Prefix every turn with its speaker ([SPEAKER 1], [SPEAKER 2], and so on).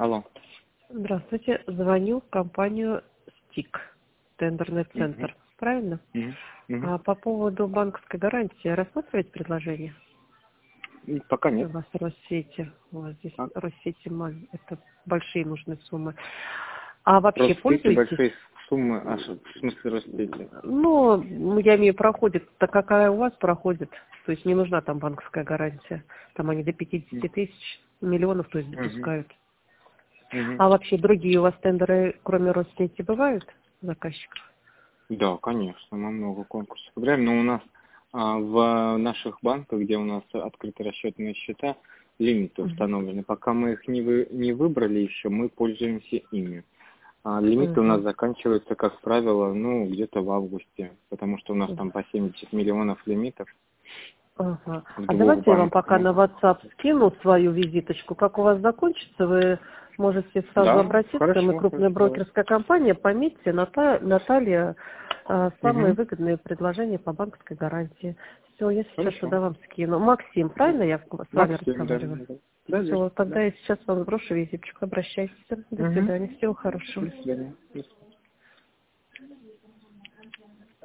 [SPEAKER 1] Алло.
[SPEAKER 2] Здравствуйте. Звоню в компанию СТИК, тендерный
[SPEAKER 1] Мгм.
[SPEAKER 2] центр. Правильно?
[SPEAKER 1] Мгм. Мгм.
[SPEAKER 2] По поводу банковской гарантии рассматривать предложение?
[SPEAKER 1] Пока
[SPEAKER 2] У
[SPEAKER 1] нет.
[SPEAKER 2] вас Россети. У вас здесь
[SPEAKER 1] А,
[SPEAKER 2] Россети, это большие нужны суммы. А вообще
[SPEAKER 1] Ростети
[SPEAKER 2] пользуетесь?
[SPEAKER 1] большие суммы, в смысле Ростети?
[SPEAKER 2] Ну, я имею проходит, так какая у вас проходит. То есть не нужна там банковская гарантия. Там они до 50 тысяч, миллионов, то есть
[SPEAKER 1] Мгм.
[SPEAKER 2] допускают.
[SPEAKER 1] Мгм.
[SPEAKER 2] А вообще другие у вас тендеры, кроме Россети, бывают заказчиков?
[SPEAKER 1] Да, конечно, мы много конкурсов играем, но у нас в наших банках, где у нас открыты расчетные счета, лимиты
[SPEAKER 2] Мгм.
[SPEAKER 1] установлены. Пока мы их не выбрали еще, мы пользуемся ими. Лимиты у нас
[SPEAKER 2] Мгм.
[SPEAKER 1] заканчиваются, как правило, где-то в августе, потому что у нас там по 70 миллионов лимитов
[SPEAKER 2] Ага.
[SPEAKER 1] в
[SPEAKER 2] А
[SPEAKER 1] двух
[SPEAKER 2] давайте я вам
[SPEAKER 1] банках.
[SPEAKER 2] пока на WhatsApp скину свою визиточку. Как у вас закончится, вы можете сразу
[SPEAKER 1] Да,
[SPEAKER 2] обратиться. Мы
[SPEAKER 1] хорошо,
[SPEAKER 2] крупная
[SPEAKER 1] хорошо, давай.
[SPEAKER 2] брокерская компания. Пометьте, Наталья, самые
[SPEAKER 1] Угу.
[SPEAKER 2] выгодные предложения по банковской гарантии. Все, я сейчас
[SPEAKER 1] Хорошо.
[SPEAKER 2] туда вам скину. Максим, правильно я с вами
[SPEAKER 1] Максим, да.
[SPEAKER 2] разговариваю?
[SPEAKER 1] Да, да, верно,
[SPEAKER 2] Все, тогда
[SPEAKER 1] да.
[SPEAKER 2] я сейчас вам сброшу визиточку. Обращайтесь. До
[SPEAKER 1] Угу.
[SPEAKER 2] свидания. Всего хорошего.
[SPEAKER 1] До свидания.